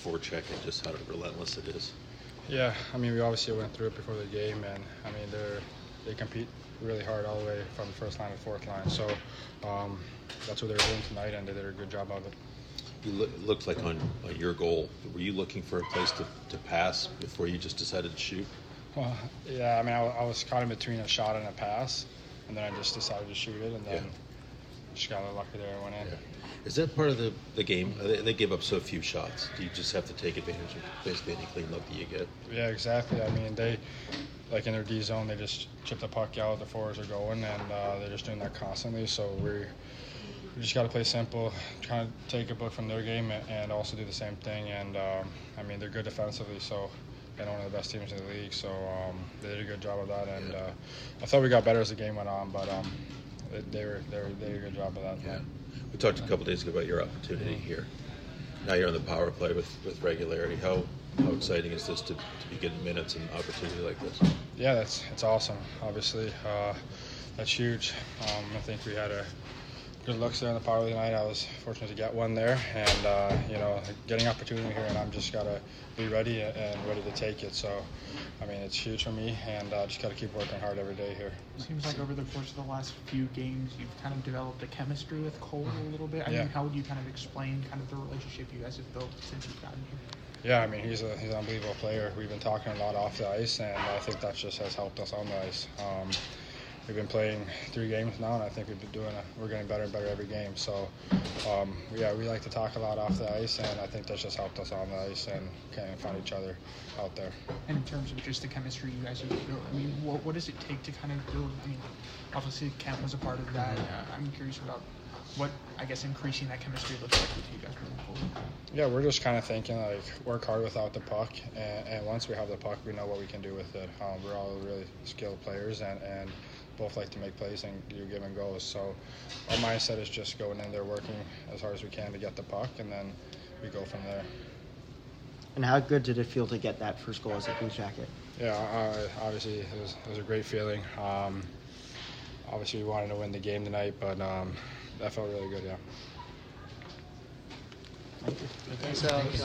forecheck and just how relentless it is? Yeah, I mean, we obviously went through it before the game, and I mean, they compete really hard all the way from the first line to fourth line. So that's what they were doing tonight, and they did a good job of it. Looked like on your goal, were you looking for a place to pass before you just decided to shoot? Well, yeah, I mean, I was caught in between a shot and a pass, and then I just decided to shoot it, and then just got a little lucky there and went in. Yeah. Is that part of the game? They give up so few shots. Do you just have to take advantage of basically any clean look that you get? Yeah, exactly. I mean, they, like in their D zone, they just chip the puck out, the forwards are going, and they're just doing that constantly. So we just got to play simple, try to take a book from their game and also do the same thing. And, I mean, they're good defensively, so they're one of the best teams in the league. So they did a good job of that. And I thought we got better as the game went on, but they did a good job of that. Yeah. We talked a couple days ago about your opportunity here. Now you're on the power play with regularity. How exciting is this to be getting minutes and opportunity like this? Yeah, it's awesome. Obviously, that's huge. I think we had a good looks there on the power play tonight. I was fortunate to get one there, and getting opportunity here, and I'm just gotta be ready and ready to take it. So, I mean, it's huge for me, and just gotta keep working hard every day here. It seems like over the course of the last few games, you've kind of developed a chemistry with Cole a little bit. I mean, how would you kind of explain kind of the relationship you guys have built since you've gotten here? Yeah, I mean, he's an unbelievable player. We've been talking a lot off the ice, and I think that just has helped us on the ice. We've been playing 3 games now, and I think we're getting better and better every game. So, we like to talk a lot off the ice, and I think that's just helped us on the ice and kind of find each other out there. And in terms of just the chemistry you guys have built, I mean, what does it take to kind of build? I mean, obviously Kent was a part of that. I'm curious about what, I guess, increasing that chemistry looks like with you guys moving forward. Yeah, we're just kind of thinking, like, work hard without the puck, and once we have the puck, we know what we can do with it. We're all really skilled players, and both like to make plays and do give and goes. So our mindset is just going in there, working as hard as we can to get the puck, and then we go from there. And how good did it feel to get that first goal as a Blue Jacket? Yeah, obviously it was a great feeling. Obviously we wanted to win the game tonight, but that felt really good, yeah. Thank you. Thanks, Alex.